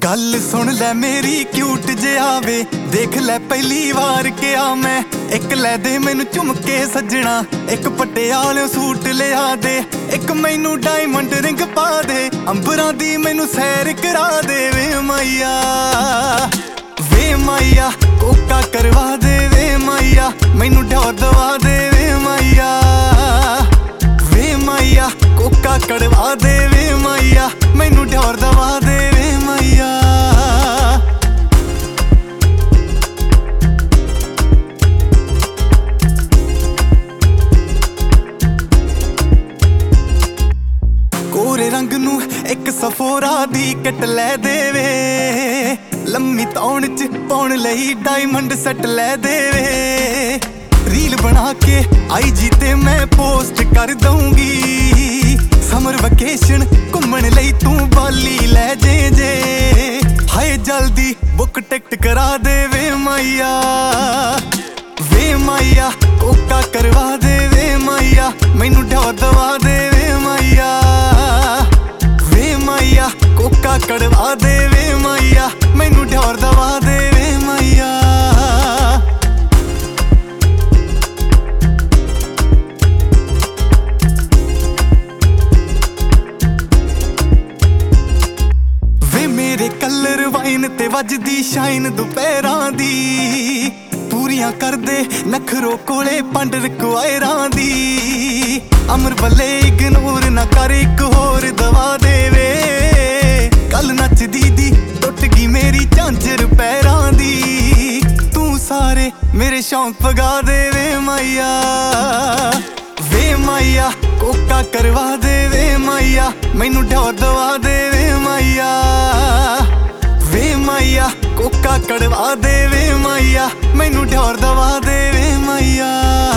गल सुन लै मेरी क्यूट जिहा वे, देख लै पहली वार किया मैं। एक लै दे मैनू झुमके सजना, एक पटियाले सूट लिया दे, एक मैनू डायमंड रिंग पा दे, अंबरां दी मैनू सैर करा दे। वे माइया कोका करवा दे, वे माइया मैनू ढोर दवा दे। वे माइया कोका करवा दे, वे माइया मैनू ढोर दवा दे। वे माइया कोरे रंग नू एक सफोरा दी कट लै देवे, लम्मी तौण च पाउण लई डायमंड सैट लै देवे। रील बना के IG ते मैं पोस्ट कर दूंगी, समर वेकेशन घूमण लई तू बाली लै जे। हाय जल्दी बुक टिकट करा दे। वे माइया कोका करवा दे, वे माइया मैनू ढोर दवा दे। वे माइया कोका करवा दे, वे माइया मैनू ढोर दवा दे। वे माइया वे मेरे कलर वाइन ते वजदी शाइन दुपहरां दी, पूरियां कर दे नखरो कोले पंड रिक्वायरां दी। अमर बल्ले इग्नोर ना कर, एक होर दवा देवे। कल नचदी दी टुट गई मेरी झांझर पैरां दी, तू सारे मेरे शौक पगा दे। वे माइया कोका करवा दे, वे माइया मैनू ढोर दवा दे। वे माइया कोका करवा दे, वे माइया मैनू ढोर दवा दे। वे माइया